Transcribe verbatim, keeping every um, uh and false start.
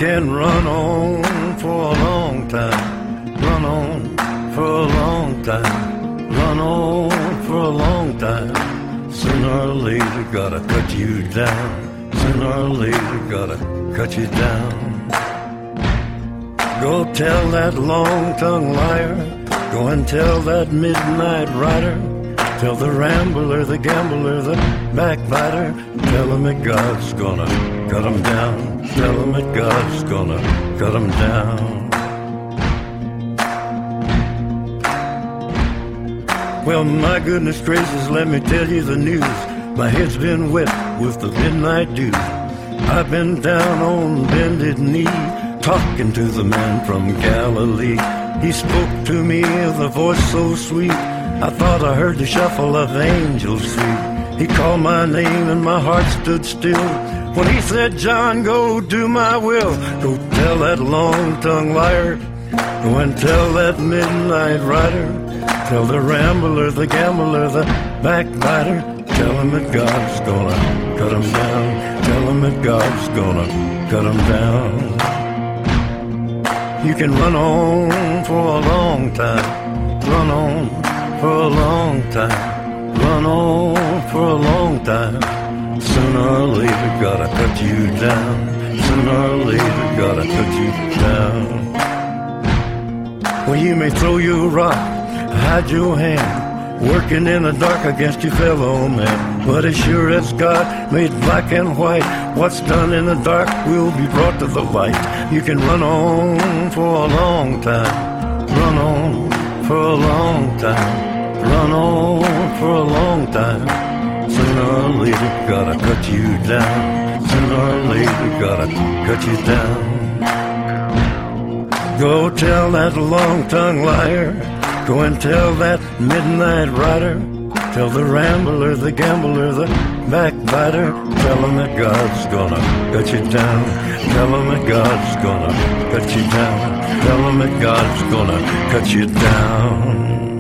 can run on for a long time, run on for a long time, run on for a long time. Sooner or later, gotta cut you down. Sooner or later, gotta cut you down. Go tell that long-tongued liar, go and tell that midnight rider, tell the rambler, the gambler, the backbiter, tell him that God's gonna cut him down. Tell him that God's gonna cut him down. Well, my goodness gracious, let me tell you the news. My head's been wet with the midnight dew. I've been down on bended knee, talking to the man from Galilee. He spoke to me with a voice so sweet, I thought I heard the shuffle of angels' feet. He called my name and my heart stood still when he said, John, go do my will. Go tell that long-tongued liar, go and tell that midnight rider, tell the rambler, the gambler, the backbiter, tell him that God's gonna cut him down. Tell him that God's gonna cut him down. You can run on for a long time, run on for a long time, run on for a long time. Sooner or later, gotta cut you down. Sooner or later, gotta cut you down. Well, you may throw your rock, hide your hand, working in the dark against your fellow man. But as sure as God made black and white, what's done in the dark will be brought to the light. You can run on for a long time, run on for a long time, run on for a long time. Sooner or later, gotta cut you down. Sooner or later, gotta cut you down. Go tell that long-tongued liar, go and tell that midnight rider, tell the rambler, the gambler, the backbiter, tell him that God's gonna cut you down. Tell him that God's gonna cut you down. Tell him that God's gonna cut you down.